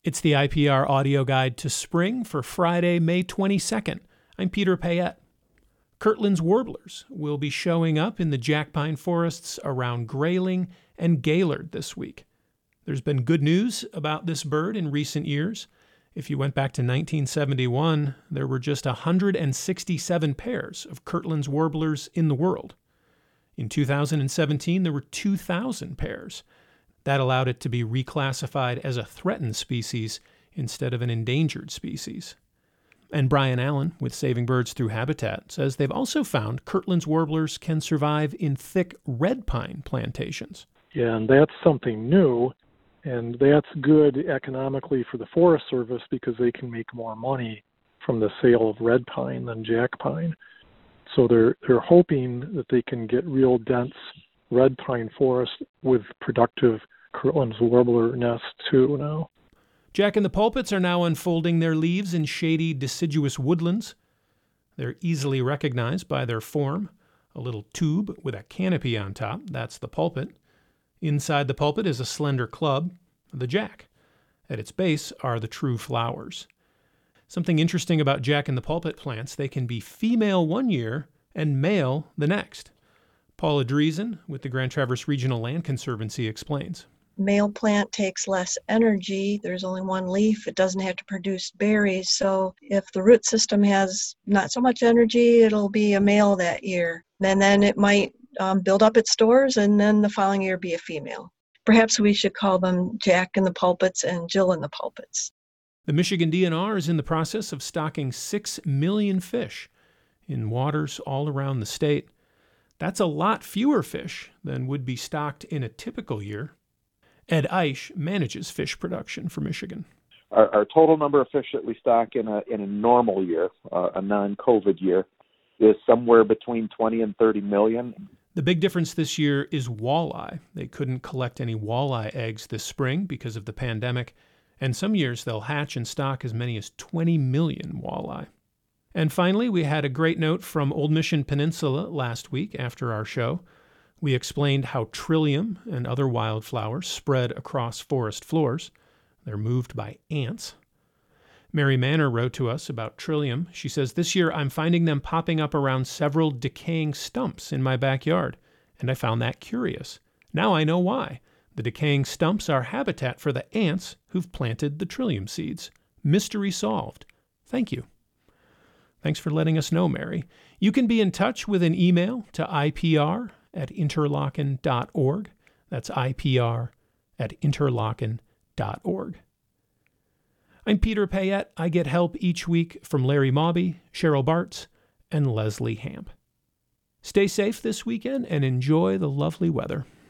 It's the IPR audio guide to spring for Friday, May 22nd. I'm Peter Payette. Kirtland's warblers will be showing up in the jack pine forests around Grayling and Gaylord this week. There's been good news about this bird in recent years. If you went back to 1971, there were just 167 pairs of Kirtland's warblers in the world. In 2017, there were 2,000 pairs. That allowed it to be reclassified as a threatened species instead of an endangered species. And Brian Allen with Saving Birds Through Habitat says they've also found Kirtland's warblers can survive in thick red pine plantations. Yeah, and that's something new, and that's good economically for the Forest Service because they can make more money from the sale of red pine than jack pine. So they're hoping that they can get real dense red pine forest with productive Kirtland's warbler nests too now. Jack and the pulpits are now unfolding their leaves in shady, deciduous woodlands. They're easily recognized by their form, a little tube with a canopy on top. That's the pulpit. Inside the pulpit is a slender club, the jack. At its base are the true flowers. Something interesting about jack and the pulpit plants, they can be female one year and male the next. Paula Driesen with the Grand Traverse Regional Land Conservancy explains. Male plant takes less energy. There's only one leaf. It doesn't have to produce berries. So if the root system has not so much energy, it'll be a male that year. And then it might build up its stores and then the following year be a female. Perhaps we should call them Jack in the pulpits and Jill in the pulpits. The Michigan DNR is in the process of stocking 6 million fish in waters all around the state. That's a lot fewer fish than would be stocked in a typical year. Ed Eiche manages fish production for Michigan. Our total number of fish that we stock in a normal year, a non-COVID year, is somewhere between 20 and 30 million. The big difference this year is walleye. They couldn't collect any walleye eggs this spring because of the pandemic, and some years they'll hatch and stock as many as 20 million walleye. And finally, we had a great note from Old Mission Peninsula last week after our show. We explained how trillium and other wildflowers spread across forest floors. They're moved by ants. Mary Manor wrote to us about trillium. She says, "This year I'm finding them popping up around several decaying stumps in my backyard, and I found that curious. Now I know why. The decaying stumps are habitat for the ants who've planted the trillium seeds. Mystery solved. Thank you." Thanks for letting us know, Mary. You can be in touch with an email to ipr@interlochen.org. That's ipr@interlochen.org. I'm Peter Payette. I get help each week from Larry Mawby, Cheryl Bartz, and Leslie Hamp. Stay safe this weekend and enjoy the lovely weather.